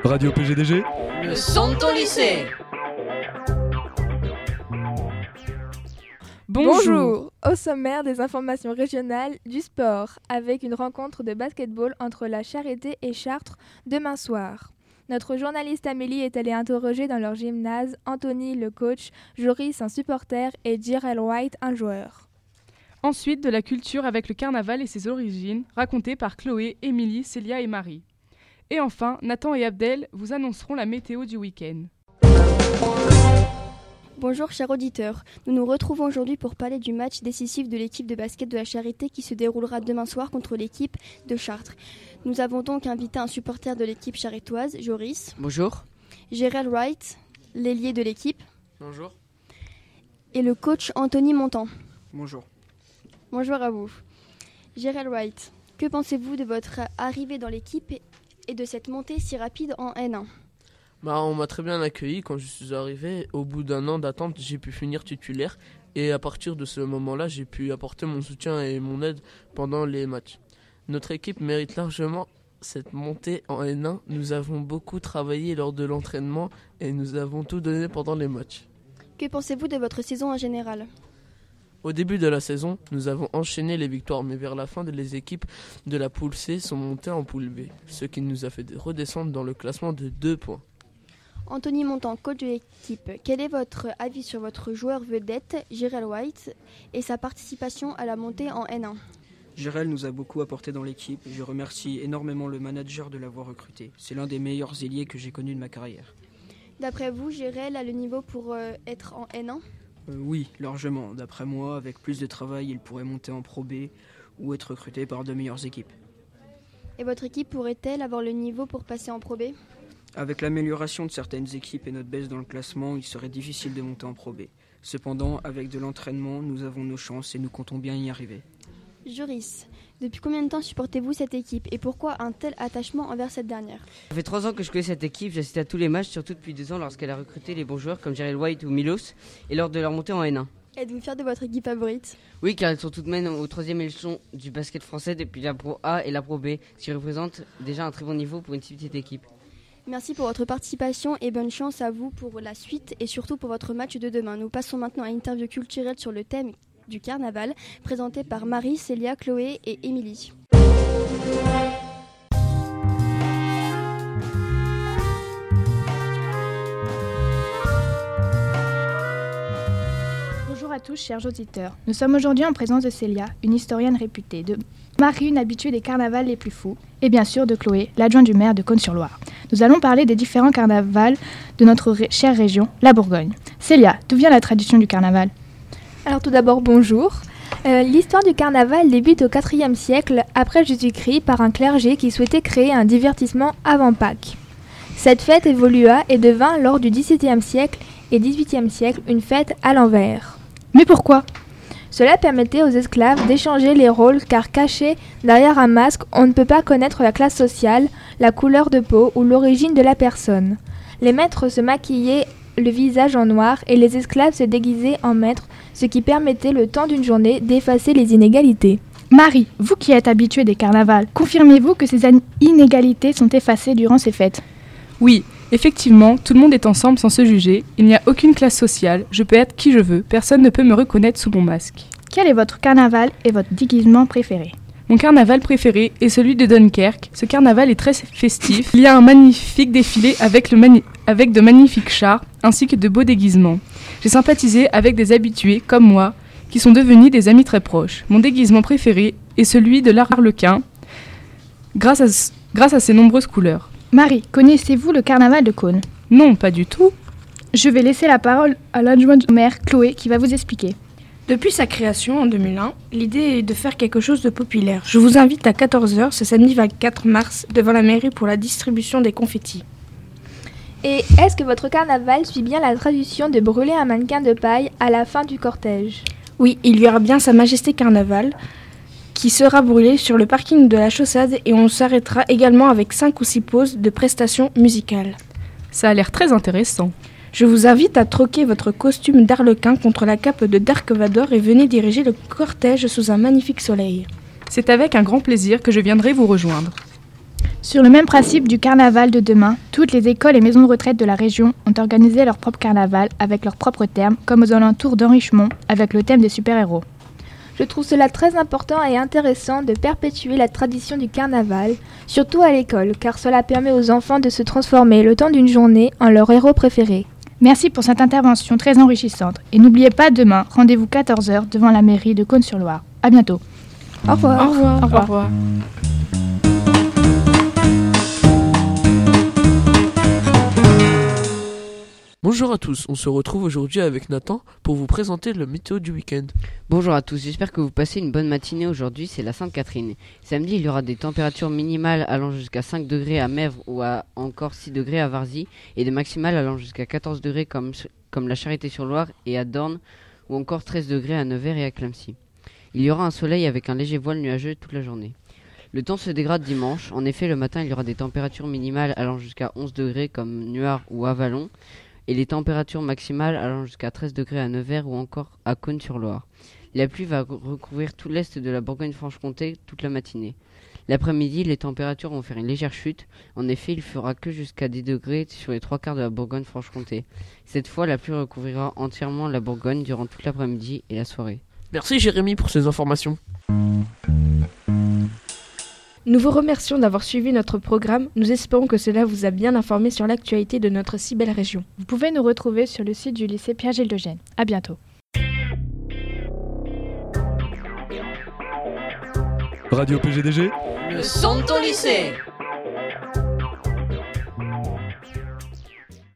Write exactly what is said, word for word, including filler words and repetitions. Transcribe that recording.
Radio P G D G, le son de ton lycée. Bonjour. Bonjour. Au sommaire des informations régionales du sport, avec une rencontre de basketball entre la Charité et Chartres demain soir. Notre journaliste Amélie est allée interroger dans leur gymnase Anthony le coach, Joris un supporter et Jirel White un joueur. Ensuite, de la culture avec le carnaval et ses origines, racontées par Chloé, Émilie, Célia et Marie. Et enfin, Nathan et Abdel vous annonceront la météo du week-end. Bonjour chers auditeurs, nous nous retrouvons aujourd'hui pour parler du match décisif de l'équipe de basket de la Charité qui se déroulera demain soir contre l'équipe de Chartres. Nous avons donc invité un supporter de l'équipe charitoise, Joris. Bonjour. Jirel Wright, l'ailier de l'équipe. Bonjour. Et le coach Anthony Montan. Bonjour. Bonjour à vous. Jirel Wright, que pensez-vous de votre arrivée dans l'équipe et de cette montée si rapide en N un ? Bah, on m'a très bien accueilli quand je suis arrivé. Au bout d'un an d'attente, j'ai pu finir titulaire. Et à partir de ce moment-là, j'ai pu apporter mon soutien et mon aide pendant les matchs. Notre équipe mérite largement cette montée en N un. Nous avons beaucoup travaillé lors de l'entraînement et nous avons tout donné pendant les matchs. Que pensez-vous de votre saison en général ? Au début de la saison, nous avons enchaîné les victoires, mais vers la fin, les équipes de la poule C sont montées en poule B, ce qui nous a fait redescendre dans le classement de deux points. Anthony Montan, coach de l'équipe, quel est votre avis sur votre joueur vedette, Jirel White, et sa participation à la montée en N un ? Jirel nous a beaucoup apporté dans l'équipe et je remercie énormément le manager de l'avoir recruté. C'est l'un des meilleurs ailiers que j'ai connu de ma carrière. D'après vous, Jirel a le niveau pour euh, être en N un ? euh, Oui, largement. D'après moi, avec plus de travail, il pourrait monter en Pro B ou être recruté par de meilleures équipes. Et votre équipe pourrait-elle avoir le niveau pour passer en Pro B ? Avec l'amélioration de certaines équipes et notre baisse dans le classement, il serait difficile de monter en Pro B. Cependant, avec de l'entraînement, nous avons nos chances et nous comptons bien y arriver. Joris, depuis combien de temps supportez-vous cette équipe et pourquoi un tel attachement envers cette dernière ? Ça fait trois ans que je connais cette équipe, j'assiste à tous les matchs, surtout depuis deux ans lorsqu'elle a recruté les bons joueurs comme Jirel White ou Milos et lors de leur montée en N un. Êtes-vous fier de votre équipe favorite ? Oui, car elles sont toutes mêmes au troisième échelon du basket français depuis la Pro A et la Pro B, ce qui représente déjà un très bon niveau pour une si petite équipe. Merci pour votre participation et bonne chance à vous pour la suite et surtout pour votre match de demain. Nous passons maintenant à une interview culturelle sur le thème du carnaval, présentée par Marie, Célia, Chloé et Émilie. Bonjour à tous, chers auditeurs. Nous sommes aujourd'hui en présence de Célia, une historienne réputée, de Marie, une habituée des carnavals les plus fous, et bien sûr de Chloé, l'adjointe du maire de Cosne-sur-Loire. Nous allons parler des différents carnavals de notre ré- chère région, la Bourgogne. Célia, d'où vient la tradition du carnaval ? Alors tout d'abord, bonjour. Euh, l'histoire du carnaval débute au quatrième siècle après Jésus-Christ par un clergé qui souhaitait créer un divertissement avant Pâques. Cette fête évolua et devint lors du dix-septième siècle et dix-huitième siècle une fête à l'envers. Mais pourquoi ? Cela permettait aux esclaves d'échanger les rôles car cachés derrière un masque, on ne peut pas connaître la classe sociale, la couleur de peau ou l'origine de la personne. Les maîtres se maquillaient le visage en noir et les esclaves se déguisaient en maîtres, ce qui permettait le temps d'une journée d'effacer les inégalités. Marie, vous qui êtes habituée des carnavals, confirmez-vous que ces inégalités sont effacées durant ces fêtes ? Oui, effectivement, tout le monde est ensemble sans se juger, il n'y a aucune classe sociale, je peux être qui je veux, personne ne peut me reconnaître sous mon masque. Quel est votre carnaval et votre déguisement préféré ? Mon carnaval préféré est celui de Dunkerque. Ce carnaval est très festif. Il y a un magnifique défilé avec, le mani- avec de magnifiques chars ainsi que de beaux déguisements. J'ai sympathisé avec des habitués comme moi qui sont devenus des amis très proches. Mon déguisement préféré est celui de l'arlequin grâce à, grâce à ses nombreuses couleurs. Marie, connaissez-vous le carnaval de Cosne ? Non, pas du tout. Je vais laisser la parole à l'adjointe du maire, Chloé, qui va vous expliquer. Depuis sa création en deux mille un, l'idée est de faire quelque chose de populaire. Je vous invite à quatorze heures ce samedi vingt-quatre mars devant la mairie pour la distribution des confettis. Et est-ce que votre carnaval suit bien la tradition de brûler un mannequin de paille à la fin du cortège ? Oui, il y aura bien Sa Majesté Carnaval qui sera brûlé sur le parking de la Chaussade et on s'arrêtera également avec cinq ou six pauses de prestations musicales. Ça a l'air très intéressant. Je vous invite à troquer votre costume d'arlequin contre la cape de Dark Vador et venez diriger le cortège sous un magnifique soleil. C'est avec un grand plaisir que je viendrai vous rejoindre. Sur le même principe du carnaval de demain, toutes les écoles et maisons de retraite de la région ont organisé leur propre carnaval avec leurs propres termes, comme aux alentours d'Henrichemont, avec le thème des super-héros. Je trouve cela très important et intéressant de perpétuer la tradition du carnaval, surtout à l'école, car cela permet aux enfants de se transformer le temps d'une journée en leur héros préféré. Merci pour cette intervention très enrichissante. Et n'oubliez pas, demain, rendez-vous quatorze heures devant la mairie de Cosne-sur-Loire. À bientôt. Au revoir. Au revoir. Au revoir. Au revoir. Bonjour à tous, on se retrouve aujourd'hui avec Nathan pour vous présenter le météo du week-end. Bonjour à tous, j'espère que vous passez une bonne matinée. Aujourd'hui, c'est la Sainte-Catherine. Samedi, il y aura des températures minimales allant jusqu'à cinq degrés à Mèvres ou à encore six degrés à Varzy et des maximales allant jusqu'à quatorze degrés comme, comme la Charité-sur-Loire et à Dorne ou encore treize degrés à Nevers et à Clamecy. Il y aura un soleil avec un léger voile nuageux toute la journée. Le temps se dégrade dimanche. En effet, le matin, il y aura des températures minimales allant jusqu'à onze degrés comme Nuart ou Avallon et les températures maximales allant jusqu'à treize degrés à Nevers ou encore à Cosne-sur-Loire. La pluie va recouvrir tout l'est de la Bourgogne-Franche-Comté toute la matinée. L'après-midi, les températures vont faire une légère chute. En effet, il fera que jusqu'à dix degrés sur les trois quarts de la Bourgogne-Franche-Comté. Cette fois, la pluie recouvrira entièrement la Bourgogne durant toute l'après-midi et la soirée. Merci Jérémy pour ces informations. Nous vous remercions d'avoir suivi notre programme. Nous espérons que cela vous a bien informé sur l'actualité de notre si belle région. Vous pouvez nous retrouver sur le site du lycée Pierre-Gilles de Gênes. À bientôt. Radio P G D G. Le son de ton lycée.